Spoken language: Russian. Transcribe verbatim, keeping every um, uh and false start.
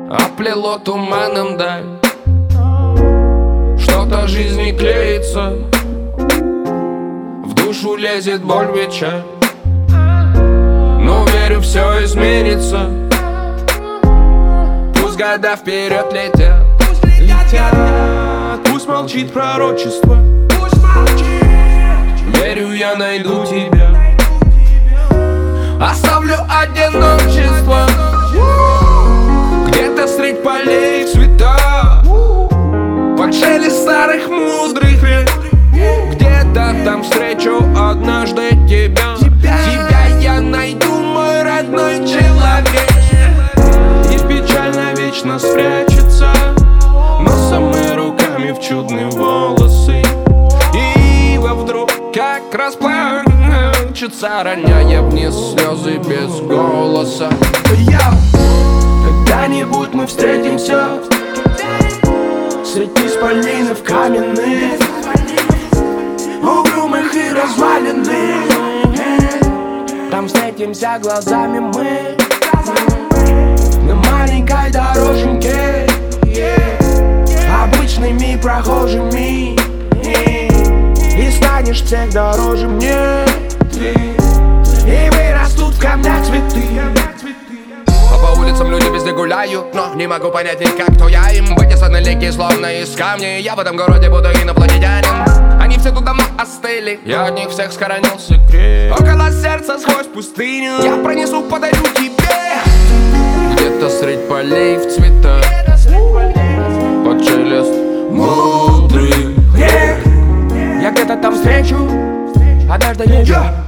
Оплело туманом даль. Что-то жизни клеится, в душу лезет боль, вечер. Но верю, все изменится. Пусть года вперед летят, летят. Пусть молчит пророчество. Верю, я найду тебя. Оставлю одиночество где-то средь полей цвета, под шелест старых мудрых лет. Где-то там встречу однажды тебя. Тебя я найду, мой родной человек. И печально вечно спрячется носом и руками в чудные волосы. И вдруг как расплачется, роняя вниз слезы без голоса. Когда-нибудь мы встретимся среди исполинов каменных, угрюмых и разваленных. Там встретимся глазами мы на маленькой дороженьке, обычными прохожими. И станешь всех дороже мне ты, и вырастут в камнях цветы. А по улицам люди везде гуляют, но не могу понять никак, кто я им. Вытесаны лики словно из камня, я в этом городе буду инопланетянин. Они все тут давно остыли, я от них всех схоронил секрет. Около сердца сквозь пустыню я пронесу, подарю тебе. Где-то средь полей в цветах, под шелест мудрых рек. Я где-то там встречу однажды вечером.